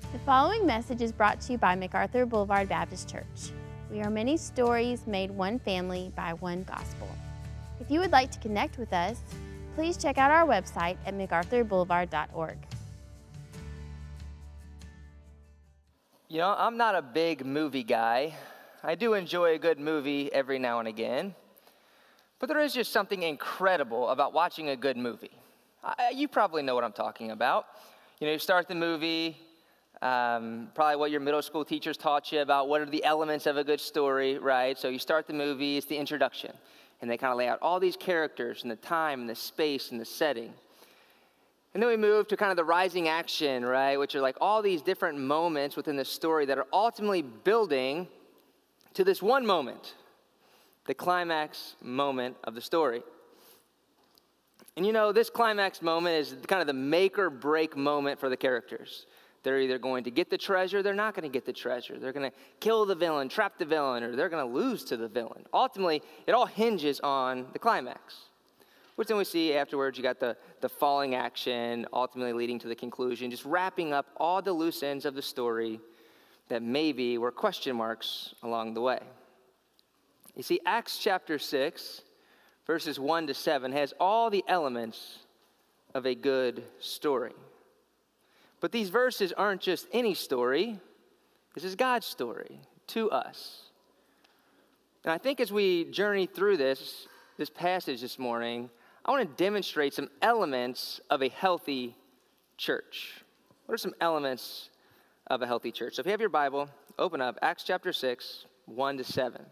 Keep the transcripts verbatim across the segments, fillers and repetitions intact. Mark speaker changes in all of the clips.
Speaker 1: The following message is brought to you by MacArthur Boulevard Baptist Church. We are many stories made one family by one gospel. If you would like to connect with us, please check out our website at macarthur boulevard dot org.
Speaker 2: You know, I'm not a big movie guy. I do enjoy a good movie every now and again. But there is just something incredible about watching a good movie. I, you probably know what I'm talking about. You know, you start the movie, um, probably what your middle school teachers taught you about what are the elements of a good story, right? So you start the movie, it's the introduction. And they kind of lay out all these characters and the time and the space and the setting. And then we move to kind of the rising action, right? Which are like all these different moments within the story that are ultimately building to this one moment, the climax moment of the story. And you know, this climax moment is kind of the make or break moment for the characters. They're either going to get the treasure, they're not going to get the treasure. They're going to kill the villain, trap the villain, or they're going to lose to the villain. Ultimately, it all hinges on the climax. Which then we see afterwards, you got the, the falling action, ultimately leading to the conclusion, just wrapping up all the loose ends of the story that maybe were question marks along the way. You see, Acts chapter six, verses one to seven, has all the elements of a good story. But these verses aren't just any story. This is God's story to us. And I think as we journey through this, this passage this morning, I want to demonstrate some elements of a healthy church. What are some elements of a healthy church? So if you have your Bible, open up Acts chapter six, one to seven.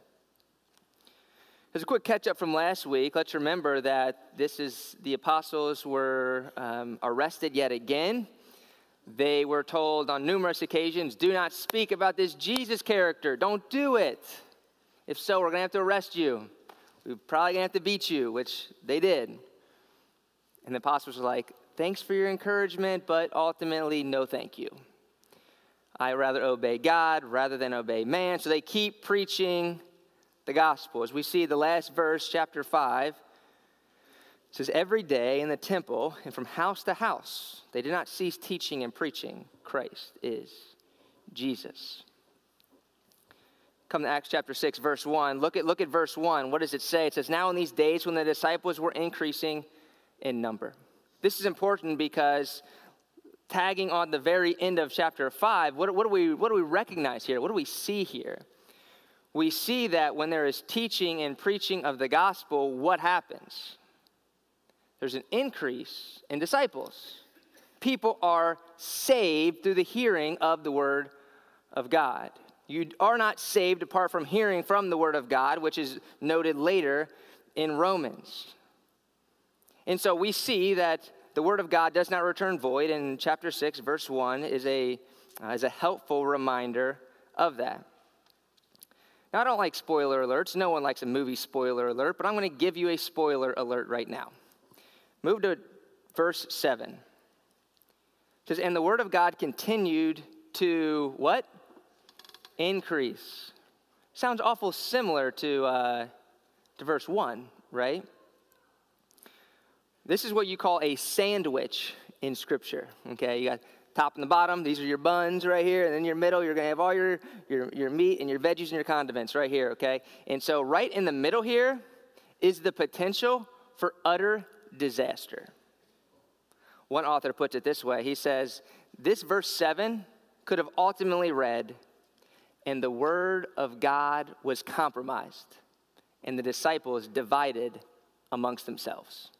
Speaker 2: As a quick catch-up from last week, let's remember that this is the apostles were um, arrested yet again. They were told on numerous occasions, do not speak about this Jesus character. Don't do it. If so, we're going to have to arrest you. We're probably going to have to beat you, which they did. And the apostles were like, thanks for your encouragement, but ultimately, no thank you. I rather obey God rather than obey man. So they keep preaching the gospel. As we see the last verse, chapter five, it says, every day in the temple and from house to house, they did not cease teaching and preaching, Christ is Jesus. Come to Acts chapter six, verse one. Look at, look at verse one. What does it say? It says, now in these days when the disciples were increasing in number. This is important because tagging on the very end of chapter five, what, what, do we, what do we recognize here? What do we see here? We see that when there is teaching and preaching of the gospel, what happens? There's an increase in disciples. People are saved through the hearing of the word of God. You are not saved apart from hearing from the word of God, which is noted later in Romans. And so we see that the word of God does not return void, and chapter six, verse one is a, uh, is a helpful reminder of that. Now, I don't like spoiler alerts. No one likes a movie spoiler alert, but I'm going to give you a spoiler alert right now. Move to verse seven. It says, and the word of God continued to what? Increase. Sounds awful similar to, uh, to verse one, right? This is what you call a sandwich in Scripture, okay? You got top and the bottom. These are your buns right here. And then your middle, you're going to have all your, your, your meat and your veggies and your condiments right here, okay? And so right in the middle here is the potential for utter disaster. One author puts it this way. He says, this verse seven could have ultimately read, and the word of God was compromised, and the disciples divided amongst themselves.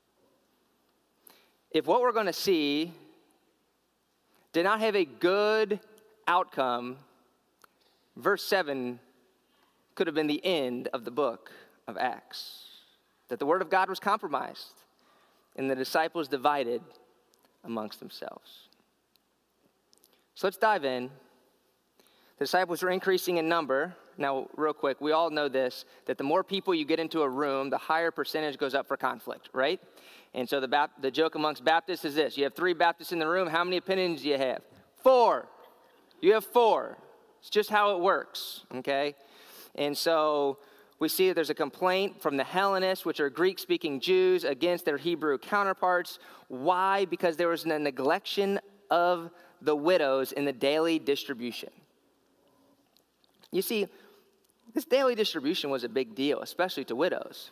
Speaker 2: If what we're going to see did not have a good outcome, verse seven could have been the end of the book of Acts. That the word of God was compromised and the disciples divided amongst themselves. So let's dive in. The disciples were increasing in number. Now, real quick, we all know this, that the more people you get into a room, the higher percentage goes up for conflict, right? And so the, Bap- the joke amongst Baptists is this. You have three Baptists in the room. How many opinions do you have? Four. You have four. It's just how it works, okay? And so we see that there's a complaint from the Hellenists, which are Greek-speaking Jews, against their Hebrew counterparts. Why? Because there was a neglection of the widows in the daily distribution. You see, this daily distribution was a big deal, especially to widows.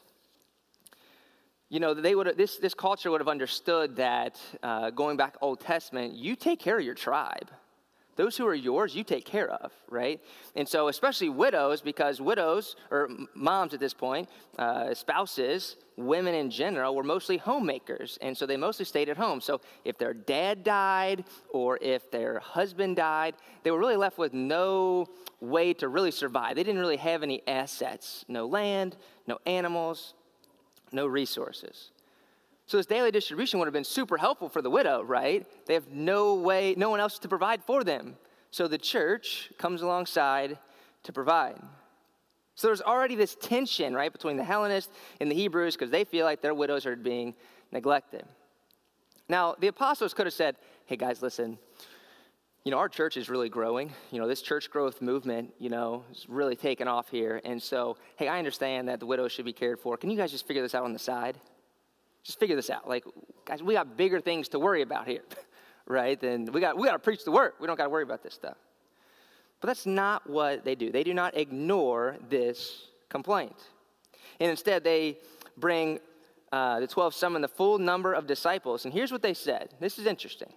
Speaker 2: You know, they would this this culture would have understood that uh, going back Old Testament, you take care of your tribe. Those who are yours, you take care of, right? And so especially widows, because widows, or moms at this point, uh, spouses, women in general, were mostly homemakers. And so they mostly stayed at home. So if their dad died or if their husband died, they were really left with no way to really survive. They didn't really have any assets, no land, no animals, no resources. So this daily distribution would have been super helpful for the widow, right? They have no way, no one else to provide for them. So the church comes alongside to provide. So there's already this tension, right, between the Hellenists and the Hebrews because they feel like their widows are being neglected. Now, the apostles could have said, hey, guys, listen, you know, our church is really growing. You know, this church growth movement, you know, is really taking off here. And so, hey, I understand that the widows should be cared for. Can you guys just figure this out on the side? Just figure this out. Like, guys, we got bigger things to worry about here, right? Then we got we got to preach the word. We don't got to worry about this stuff. But that's not what they do. They do not ignore this complaint. And instead, they bring uh, the twelve summon the full number of disciples. And here's what they said. This is interesting.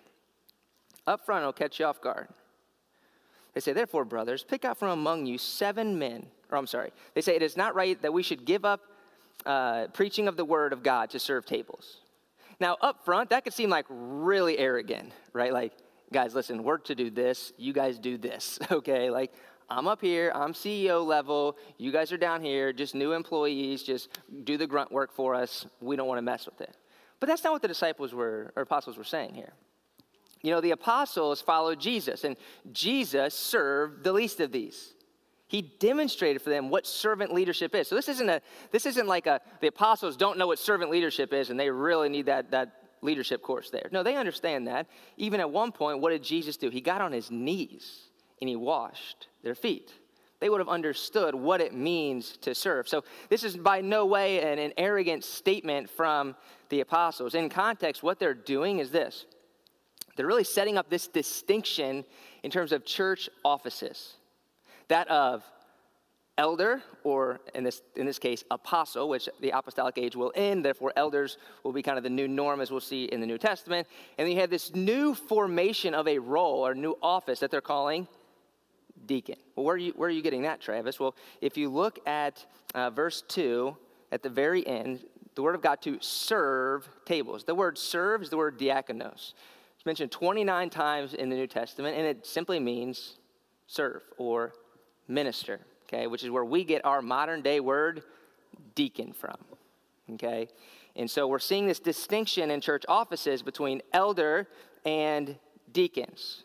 Speaker 2: Up front, it'll catch you off guard. They say, therefore, brothers, pick out from among you seven men. Or I'm sorry. They say, it is not right that we should give up Uh, preaching of the word of God to serve tables. Now, up front, that could seem like really arrogant, right? Like, guys, listen, we're to do this. You guys do this, okay? Like, I'm up here. I'm C E O level. You guys are down here, just new employees. Just do the grunt work for us. We don't want to mess with it. But that's not what the disciples were, or apostles were saying here. You know, the apostles followed Jesus, and Jesus served the least of these. He demonstrated for them what servant leadership is. So this isn't a this isn't like a the apostles don't know what servant leadership is and they really need that, that leadership course there. No, they understand that. Even at one point, what did Jesus do? He got on his knees and he washed their feet. They would have understood what it means to serve. So this is by no way an, an arrogant statement from the apostles. In context, what they're doing is this. They're really setting up this distinction in terms of church offices. That of elder, or in this in this case, apostle, which the apostolic age will end. Therefore, elders will be kind of the new norm, as we'll see in the New Testament. And then you have this new formation of a role or new office that they're calling deacon. Well, where are you, where are you getting that, Travis? Well, if you look at uh, verse two, at the very end, the word of God to serve tables. The word serve is the word diakonos. It's mentioned twenty-nine times in the New Testament, and it simply means serve or minister, okay, which is where we get our modern day word deacon from, okay? And so we're seeing this distinction in church offices between elder and deacons.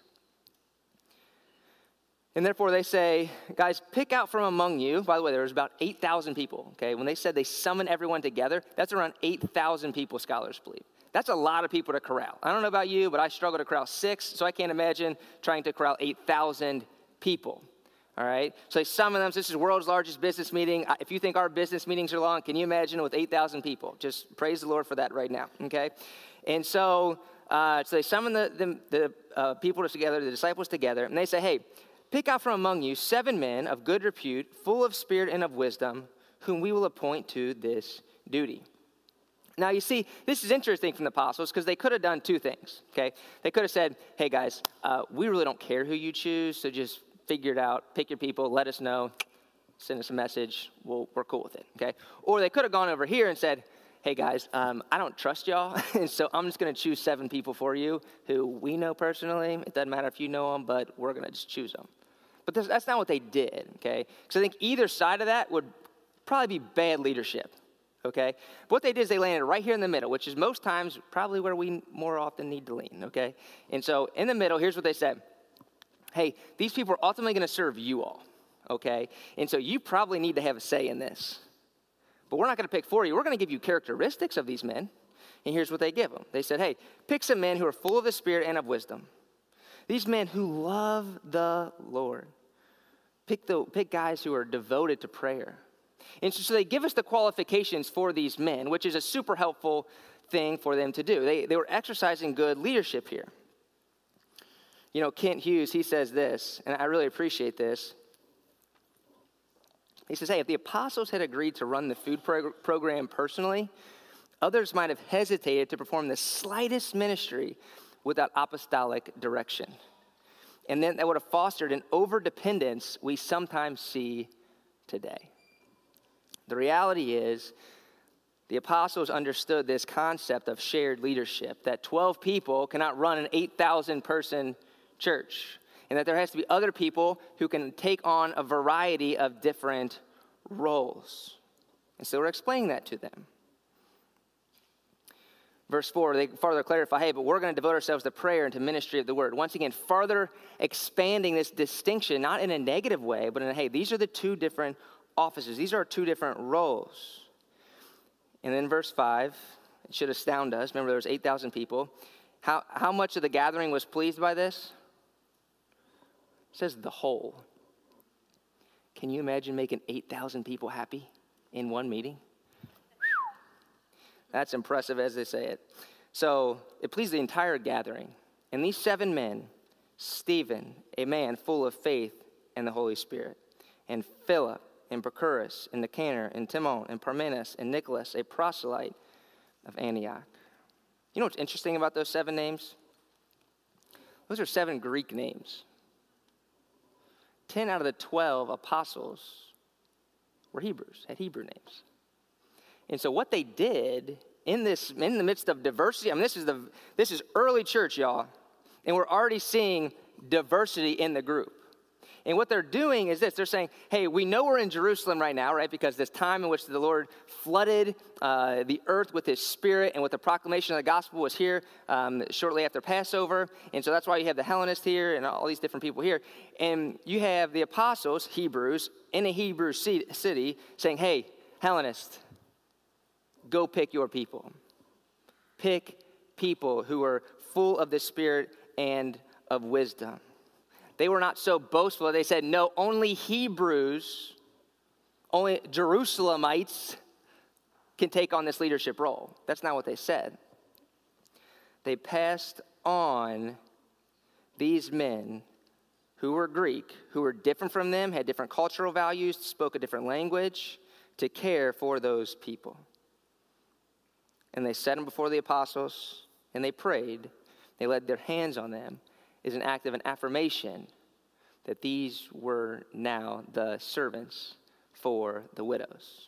Speaker 2: And therefore they say, guys, pick out from among you. By the way, there was about eight thousand people, okay? When they said they summoned everyone together, that's around eight thousand people, scholars believe. That's a lot of people to corral. I don't know about you, but I struggle to corral six, so I can't imagine trying to corral eight thousand people. All right, so they summon them. So this is the world's largest business meeting. If you think our business meetings are long, can you imagine with eight thousand people? Just praise the Lord for that right now, okay? And so, uh, so they summon the, the, the uh, people together, the disciples together, and they say, hey, pick out from among you seven men of good repute, full of spirit and of wisdom, whom we will appoint to this duty. Now, you see, this is interesting from the apostles because they could have done two things, okay? They could have said, hey, guys, uh, we really don't care who you choose, so just figure it out, pick your people, let us know, send us a message, we'll, we're cool with it, okay? Or they could have gone over here and said, hey guys, um, I don't trust y'all, and so I'm just gonna choose seven people for you who we know personally. It doesn't matter if you know them, but we're gonna just choose them. But this, that's not what they did, okay? Because I think either side of that would probably be bad leadership, okay? But what they did is they landed right here in the middle, which is most times probably where we more often need to lean, okay? And so in the middle, here's what they said. Hey, these people are ultimately going to serve you all, okay? And so you probably need to have a say in this. But we're not going to pick for you. We're going to give you characteristics of these men. And here's what they give them. They said, hey, pick some men who are full of the Spirit and of wisdom. These men who love the Lord. Pick, the, pick guys who are devoted to prayer. And so, so they give us the qualifications for these men, which is a super helpful thing for them to do. They, they were exercising good leadership here. You know, Kent Hughes, he says this, and I really appreciate this. He says, hey, if the apostles had agreed to run the food prog- program personally, others might have hesitated to perform the slightest ministry without apostolic direction. And then that would have fostered an overdependence we sometimes see today. The reality is, the apostles understood this concept of shared leadership, that twelve people cannot run an eight thousand person church, and that there has to be other people who can take on a variety of different roles. And so we're explaining that to them. Verse four, they further clarify, hey, but we're going to devote ourselves to prayer and to ministry of the word. Once again, further expanding this distinction, not in a negative way, but in a, hey, these are the two different offices. These are two different roles. And then verse five, it should astound us. Remember, there was eight thousand people. How, how much of the gathering was pleased by this? It says the whole. Can you imagine making eight thousand people happy in one meeting? That's impressive as they say it. So it pleased the entire gathering. And these seven men, Stephen, a man full of faith and the Holy Spirit, and Philip, and Prochorus, and Nicanor, and Timon, and Parmenas, and Nicholas, a proselyte of Antioch. You know what's interesting about those seven names? Those are seven Greek names. Ten out of the twelve apostles were Hebrews, had Hebrew names. And so what they did in this, in the midst of diversity, I mean, this is the this is early church, y'all, and we're already seeing diversity in the group. And what they're doing is this. They're saying, hey, we know we're in Jerusalem right now, right? Because this time in which the Lord flooded uh, the earth with his spirit and with the proclamation of the gospel was here um, shortly after Passover. And so that's why you have the Hellenists here and all these different people here. And you have the apostles, Hebrews, in a Hebrew city saying, hey, Hellenists, go pick your people. Pick people who are full of the Spirit and of wisdom. They were not so boastful. They said, no, only Hebrews, only Jerusalemites can take on this leadership role. That's not what they said. They passed on these men who were Greek, who were different from them, had different cultural values, spoke a different language, to care for those people. And they set them before the apostles, and they prayed. They laid their hands on them. Is an act of an affirmation that these were now the servants for the widows.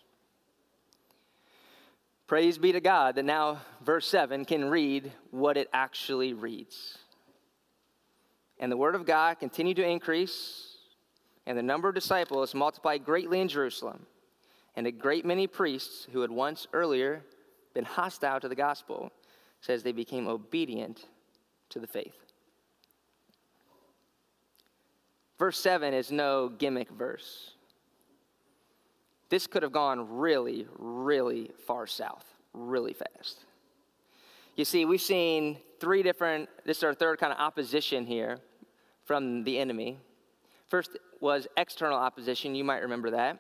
Speaker 2: Praise be to God that now verse seven can read what it actually reads. And the word of God continued to increase, and the number of disciples multiplied greatly in Jerusalem, and a great many priests who had once earlier been hostile to the gospel, says they became obedient to the faith. Verse seven is no gimmick verse. This could have gone really, really far south, really fast. You see, we've seen three different, this is our third kind of opposition here from the enemy. First was external opposition, you might remember that.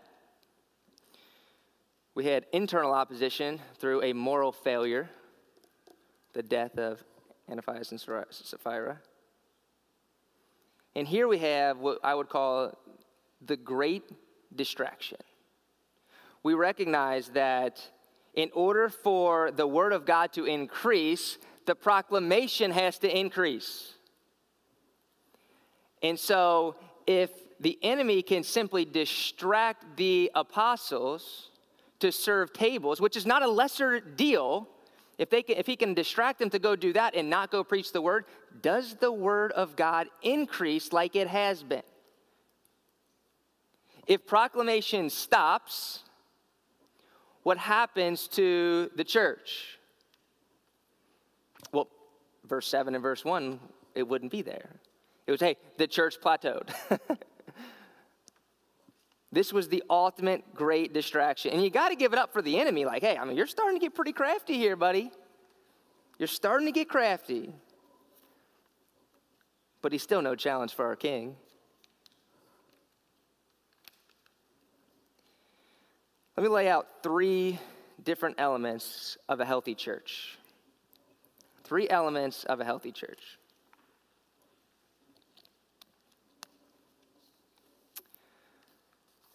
Speaker 2: We had internal opposition through a moral failure, the death of Ananias and Sapphira. And here we have what I would call the great distraction. We recognize that in order for the word of God to increase, the proclamation has to increase. And so if the enemy can simply distract the apostles to serve tables, which is not a lesser deal, If they can, if he can distract them to go do that and not go preach the word, does the word of God increase like it has been? If proclamation stops, what happens to the church? Well, verse seven and verse one, it wouldn't be there. It was, hey, the church plateaued. This was the ultimate great distraction. And you got to give it up for the enemy. Like, hey, I mean, you're starting to get pretty crafty here, buddy. You're starting to get crafty. But he's still no challenge for our king. Let me lay out three different elements of a healthy church. Three elements of a healthy church.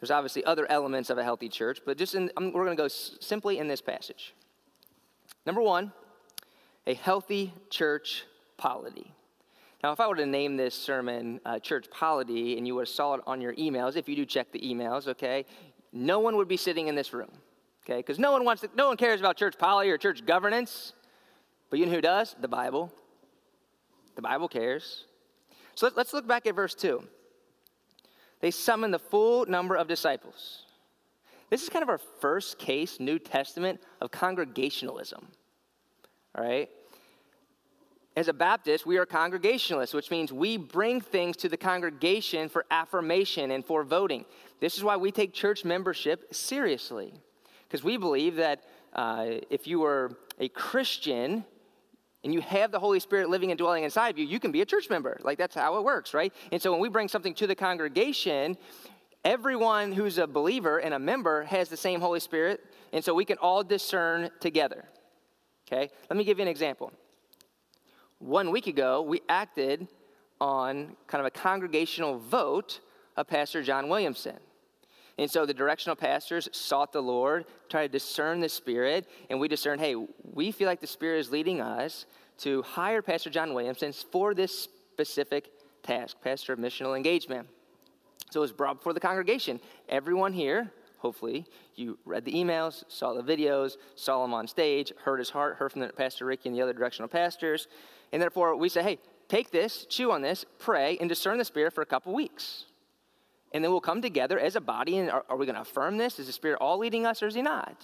Speaker 2: There's obviously other elements of a healthy church, but just in, I'm, we're going to go s- simply in this passage. Number one, a healthy church polity. Now, if I were to name this sermon uh, Church Polity, and you would have saw it on your emails, if you do check the emails, okay, no one would be sitting in this room, okay, because no one wants to, no one cares about church polity or church governance, but you know who does? The Bible. The Bible cares. So let, let's look back at verse two. They summoned the full number of disciples. This is kind of our first case, New Testament, of congregationalism, all right? As a Baptist, we are congregationalists, which means we bring things to the congregation for affirmation and for voting. This is why we take church membership seriously, because we believe that uh, if you are a Christian and you have the Holy Spirit living and dwelling inside of you, you can be a church member. Like, that's how it works, right? And so when we bring something to the congregation, everyone who's a believer and a member has the same Holy Spirit, and so we can all discern together, okay? Let me give you an example. One week ago, we acted on kind of a congregational vote of Pastor John Williamson. And so the directional pastors sought the Lord, tried to discern the Spirit, and we discerned, hey, we feel like the Spirit is leading us to hire Pastor John Williamson for this specific task, pastor of missional engagement. So it was brought before the congregation. Everyone here, hopefully, you read the emails, saw the videos, saw him on stage, heard his heart, heard from the Pastor Ricky and the other directional pastors. And therefore, we say, hey, take this, chew on this, pray, and discern the Spirit for a couple weeks. And then we'll come together as a body, and are, are we going to affirm this? Is the Spirit all leading us, or is he not?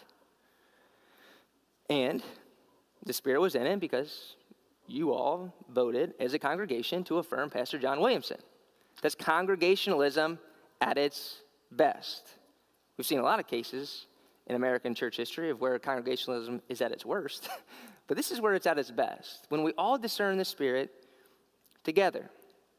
Speaker 2: And the Spirit was in it because you all voted as a congregation to affirm Pastor John Williamson. That's congregationalism at its best. We've seen a lot of cases in American church history of where congregationalism is at its worst. But this is where it's at its best, when we all discern the Spirit together.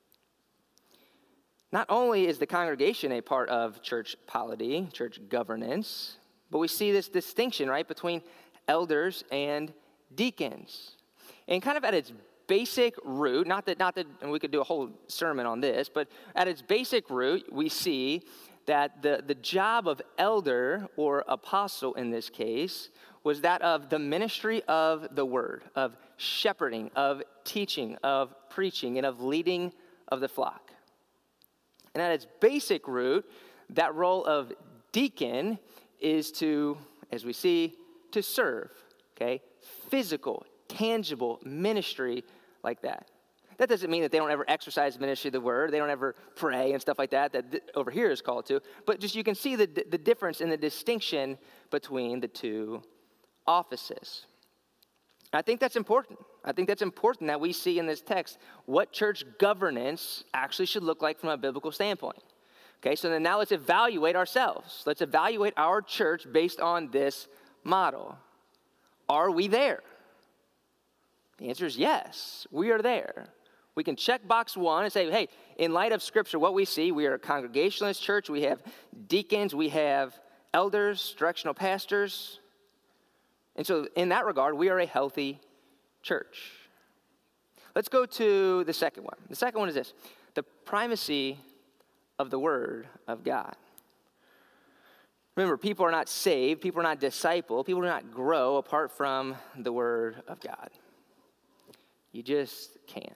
Speaker 2: Not only is the congregation a part of church polity, church governance, but we see this distinction, right, between elders and deacons. And kind of at its basic root, not that, not that, and we could do a whole sermon on this, but at its basic root, we see that the, the job of elder, or apostle in this case, was that of the ministry of the word, of shepherding, of teaching, of preaching, and of leading of the flock. And at its basic root, that role of deacon is to, as we see, to serve, okay? Physical, tangible ministry like that. That doesn't mean that they don't ever exercise ministry of the word. They don't ever pray and stuff like that, that th- over here is called to. But just you can see the, the difference in the distinction between the two offices. I think that's important. I think that's important that we see in this text what church governance actually should look like from a biblical standpoint. Okay, so then now let's evaluate ourselves. Let's evaluate our church based on this model. Are we there? The answer is yes, we are there. We can check box one and say, hey, in light of Scripture, what we see, we are a congregationalist church. We have deacons, we have elders, directional pastors. And so in that regard, we are a healthy church. Let's go to the second one. The second one is this: the primacy of the Word of God. Remember, people are not saved, people are not discipled, people do not grow apart from the Word of God. You just can't.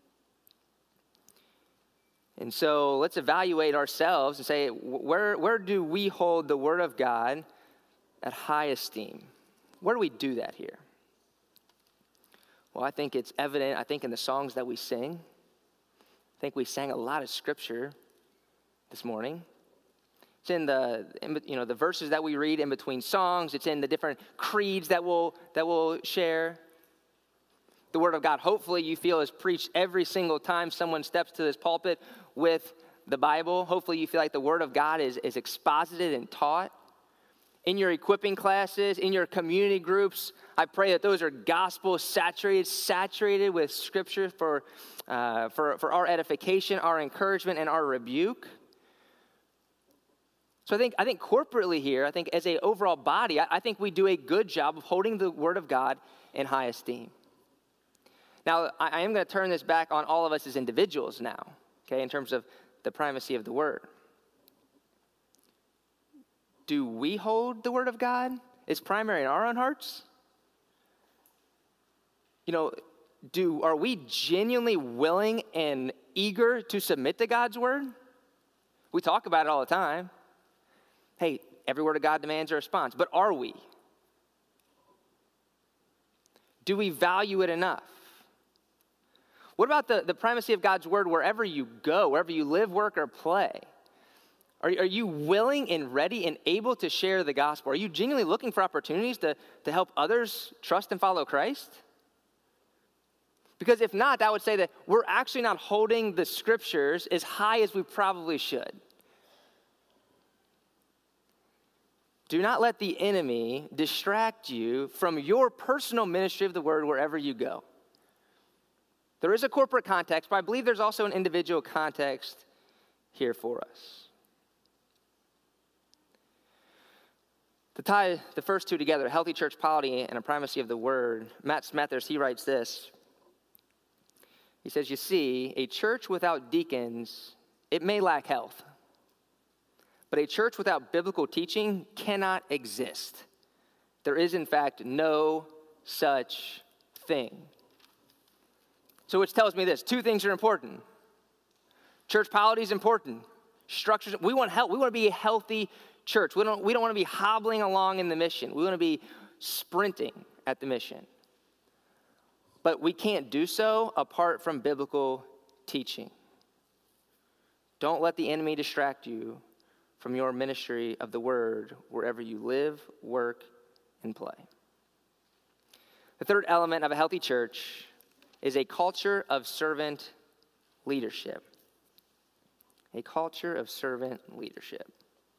Speaker 2: And so let's evaluate ourselves and say, where, where do we hold the Word of God at high esteem? Where do we do that here? Well, I think it's evident, I think, in the songs that we sing. I think we sang a lot of Scripture this morning. It's in the, in, you know, the verses that we read in between songs. It's in the different creeds that we'll, that we'll share. The Word of God, hopefully you feel, is preached every single time someone steps to this pulpit with the Bible. Hopefully you feel like the Word of God is, is exposited and taught. In your equipping classes, in your community groups, I pray that those are gospel saturated, saturated with Scripture for, uh, for, for our edification, our encouragement, and our rebuke. So I think, I think corporately here, I think as an overall body, I, I think we do a good job of holding the Word of God in high esteem. Now, I, I am going to turn this back on all of us as individuals now, okay, in terms of the primacy of the Word. do we hold the Word of God as primary in our own hearts? You know, do are we genuinely willing and eager to submit to God's Word? We talk about it all the time. Hey, every word of God demands a response, but are we? Do we value it enough? What about the, the primacy of God's Word wherever you go, wherever you live, work, or play? Are, are you willing and ready and able to share the gospel? Are you genuinely looking for opportunities to, to help others trust and follow Christ? Because if not, that would say that we're actually not holding the scriptures as high as we probably should. Do not let the enemy distract you from your personal ministry of the word wherever you go. There is a corporate context, but I believe there's also an individual context here for us. To tie the first two together, healthy church polity and a primacy of the word, Matt Smethurst, he writes this. He says, you see, a church without deacons, it may lack health. But a church without biblical teaching cannot exist. There is, in fact, no such thing. So which tells me this, two things are important. Church polity is important. Structures, we want help. We want to be a healthy church. We don't, we don't want to be hobbling along in the mission. We want to be sprinting at the mission. But we can't do so apart from biblical teaching. Don't let the enemy distract you from your ministry of the word wherever you live, work, and play. The third element of a healthy church is a culture of servant leadership. A culture of servant leadership.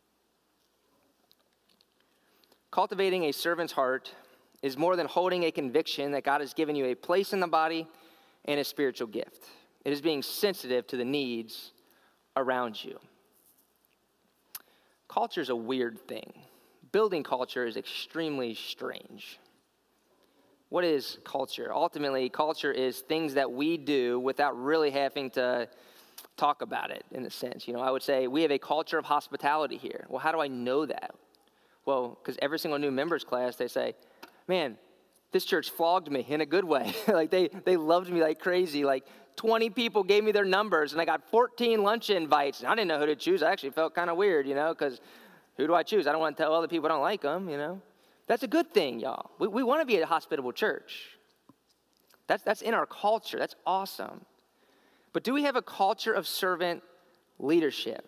Speaker 2: Cultivating a servant's heart is more than holding a conviction that God has given you a place in the body and a spiritual gift. It is being sensitive to the needs around you. Culture is a weird thing. Building culture is extremely strange. What is culture? Ultimately, culture is things that we do without really having to talk about it, in a sense. You know, I would say we have a culture of hospitality here. Well, how do I know that? Well, because every single new members class, they say, man, this church flogged me in a good way. Like they, they loved me like crazy. Like twenty people gave me their numbers, and I got fourteen lunch invites. And I didn't know who to choose. I actually felt kind of weird, you know, because who do I choose? I don't want to tell other people I don't like them, you know. That's a good thing, y'all. We, we want to be a hospitable church. That's, that's in our culture. That's awesome. But do we have a culture of servant leadership?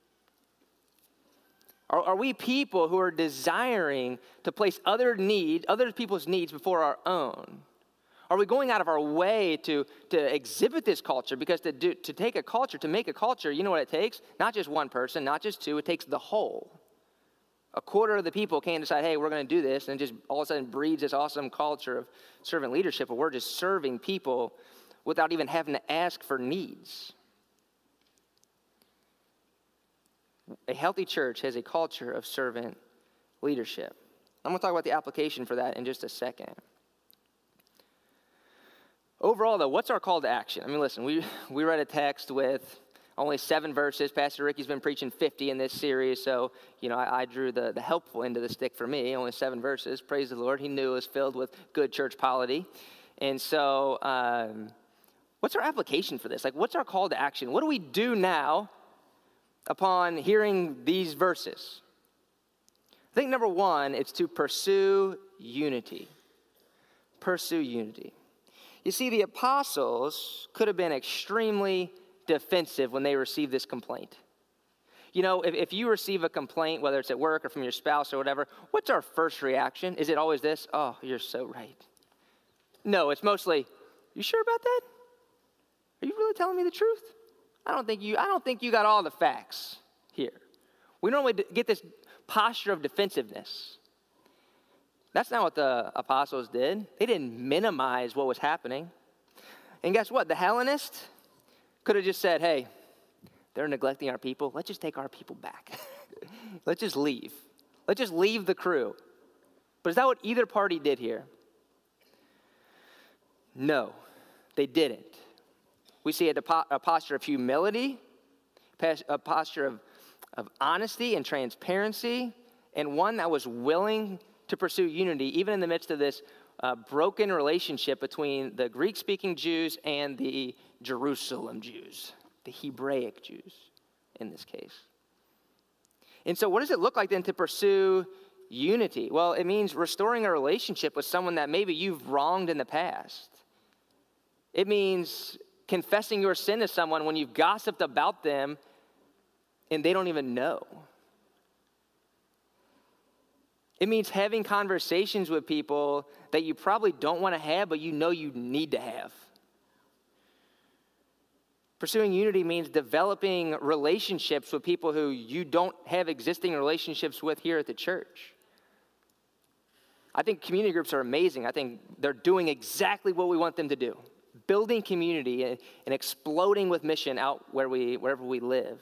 Speaker 2: Are, are we people who are desiring to place other need, other people's needs before our own? Are we going out of our way to, to exhibit this culture? Because to, do, to take a culture, to make a culture, you know what it takes? Not just one person, not just two, it takes the whole. A quarter of the people can't decide, hey, we're going to do this, and it just all of a sudden breeds this awesome culture of servant leadership where we're just serving people without even having to ask for needs. A healthy church has a culture of servant leadership. I'm going to talk about the application for that in just a second. Overall, though, what's our call to action? I mean, listen, we, we read a text with only seven verses. Pastor Ricky's been preaching fifty in this series, so, you know, I, I drew the, the helpful end of the stick for me, only seven verses. Praise the Lord. He knew it was filled with good church polity. And so, um, what's our application for this? Like, what's our call to action? What do we do now upon hearing these verses? I think number one, it's to pursue unity. Pursue unity. You see, the apostles could have been extremely defensive when they received this complaint. You know, if, if you receive a complaint, whether it's at work or from your spouse or whatever, what's our first reaction? Is it always this? Oh, you're so right. No, it's mostly, you sure about that? Are you really telling me the truth? I don't think you, I don't think you got all the facts here. We normally get this posture of defensiveness. That's not what the apostles did. They didn't minimize what was happening. And guess what? The Hellenists could have just said, hey, they're neglecting our people. Let's just take our people back. Let's just leave. Let's just leave the crew. But is that what either party did here? No, they didn't. We see a, depo- a posture of humility, a posture of, of honesty and transparency, and one that was willing to pursue unity, even in the midst of this uh, broken relationship between the Greek-speaking Jews and the Jerusalem Jews, the Hebraic Jews in this case. And so what does it look like then to pursue unity? Well, it means restoring a relationship with someone that maybe you've wronged in the past. It means confessing your sin to someone when you've gossiped about them and they don't even know. It means having conversations with people that you probably don't want to have, but you know you need to have. Pursuing unity means developing relationships with people who you don't have existing relationships with here at the church. I think community groups are amazing. I think they're doing exactly what we want them to do. Building community and, and exploding with mission out where we, wherever we live.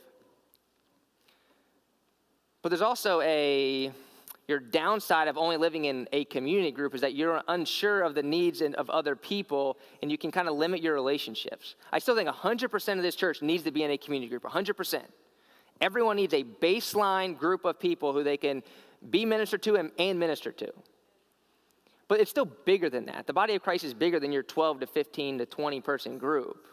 Speaker 2: But there's also a, your downside of only living in a community group is that you're unsure of the needs of other people and you can kind of limit your relationships. I still think one hundred percent of this church needs to be in a community group, one hundred percent. Everyone needs a baseline group of people who they can be ministered to and, and minister to. But it's still bigger than that. The body of Christ is bigger than your twelve to fifteen to twenty person group.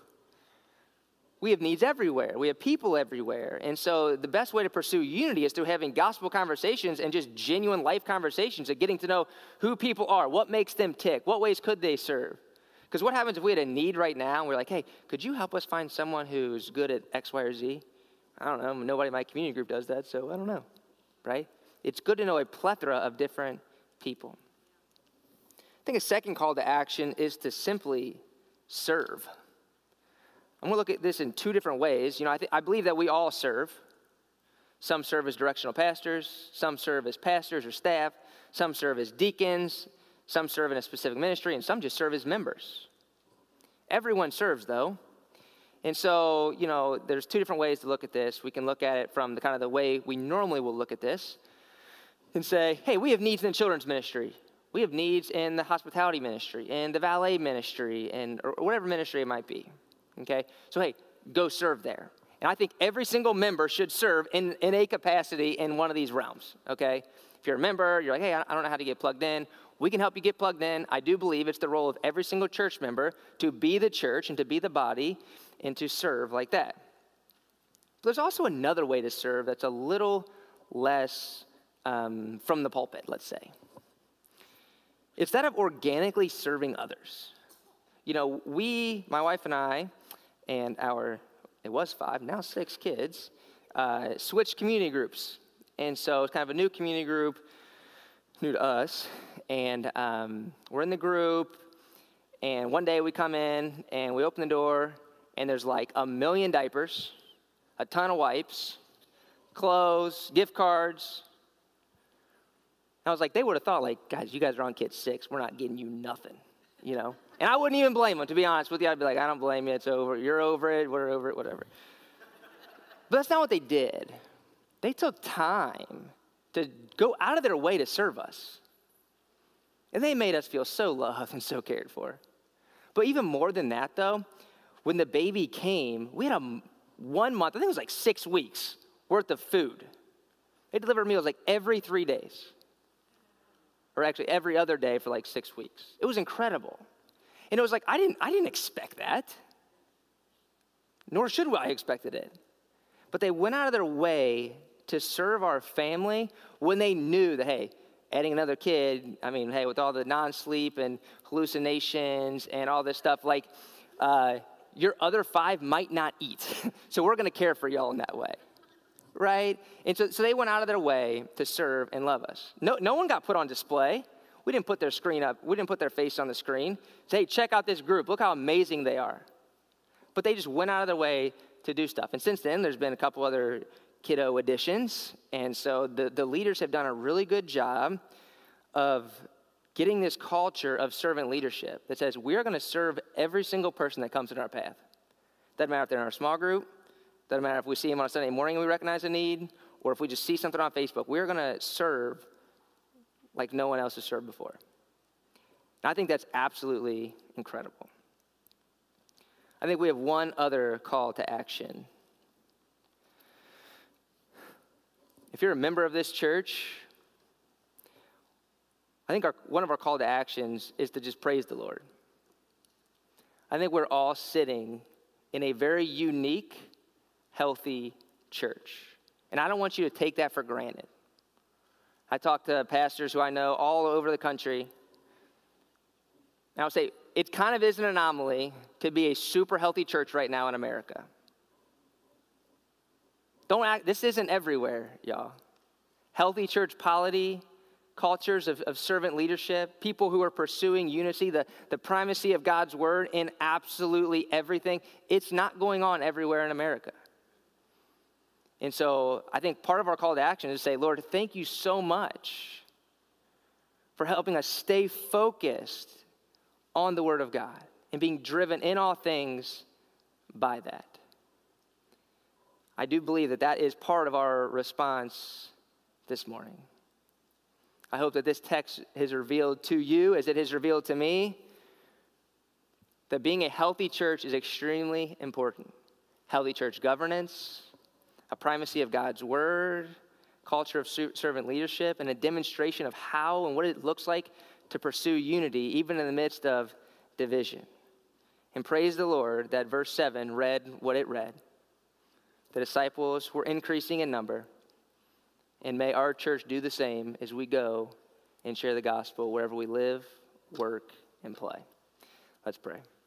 Speaker 2: We have needs everywhere. We have people everywhere. And so the best way to pursue unity is through having gospel conversations and just genuine life conversations and getting to know who people are, what makes them tick, what ways could they serve. Because what happens if we had a need right now and we're like, hey, could you help us find someone who's good at X, Y, or Z? I don't know. Nobody in my community group does that, so I don't know, right? It's good to know a plethora of different people. I think a second call to action is to simply serve. I'm going to look at this in two different ways. You know, I, th- I believe that we all serve. Some serve as directional pastors. Some serve as pastors or staff. Some serve as deacons. Some serve in a specific ministry. And some just serve as members. Everyone serves, though. And so, you know, there's two different ways to look at this. We can look at it from the kind of the way we normally will look at this and say, hey, we have needs in the children's ministry. We have needs in the hospitality ministry, in the valet ministry, and or whatever ministry it might be. Okay, so hey, go serve there. And I think every single member should serve in, in a capacity in one of these realms, okay? If you're a member, you're like, hey, I don't know how to get plugged in. We can help you get plugged in. I do believe it's the role of every single church member to be the church and to be the body and to serve like that. But there's also another way to serve that's a little less um, from the pulpit, let's say. It's that of organically serving others. You know, we, my wife and I, and our, it was five, now six kids, uh, switched community groups. And so it's kind of a new community group, new to us. And um, we're in the group, and one day we come in, and we open the door, and there's like a million diapers, a ton of wipes, clothes, gift cards. I was like, they would have thought, like, guys, you guys are on Kids six. We're not getting you nothing, you know? And I wouldn't even blame them, to be honest with you. I'd be like, I don't blame you. It's over. You're over it. We're over it, whatever. But that's not what they did. They took time to go out of their way to serve us. And they made us feel so loved and so cared for. But even more than that, though, when the baby came, we had a one month, I think it was like six weeks worth of food. They delivered meals like every three days. Or actually every other day for like six weeks. It was incredible. And it was like, I didn't, I didn't expect that. Nor should I expected it. But they went out of their way to serve our family when they knew that, hey, adding another kid, I mean, hey, with all the non-sleep and hallucinations and all this stuff, like, uh, your other five might not eat. So we're going to care for y'all in that way. Right? And so, so they went out of their way to serve and love us. No, no one got put on display. We didn't put their screen up. We didn't put their face on the screen. Say, hey, check out this group. Look how amazing they are. But they just went out of their way to do stuff. And since then, there's been a couple other kiddo additions. And so the, the leaders have done a really good job of getting this culture of servant leadership that says we're going to serve every single person that comes in our path. Doesn't matter if they're in our small group. Doesn't matter if we see them on a Sunday morning and we recognize a need, or if we just see something on Facebook. We're going to serve like no one else has served before. And I think that's absolutely incredible. I think we have one other call to action. If you're a member of this church, I think our, one of our call to actions is to just praise the Lord. I think we're all sitting in a very unique, healthy church. And I don't want you to take that for granted. I talk to pastors who I know all over the country. And I'll say, it kind of is an anomaly to be a super healthy church right now in America. Don't act, this isn't everywhere, y'all. Healthy church polity, cultures of, of servant leadership, people who are pursuing unity, the, the primacy of God's word in absolutely everything. It's not going on everywhere in America. And so I think part of our call to action is to say, Lord, thank you so much for helping us stay focused on the word of God and being driven in all things by that. I do believe that that is part of our response this morning. I hope that this text has revealed to you, as it has revealed to me, that being a healthy church is extremely important. Healthy church governance, a primacy of God's word, culture of servant leadership, and a demonstration of how and what it looks like to pursue unity, even in the midst of division. And praise the Lord that verse seven read what it read. The disciples were increasing in number, and may our church do the same as we go and share the gospel wherever we live, work, and play. Let's pray.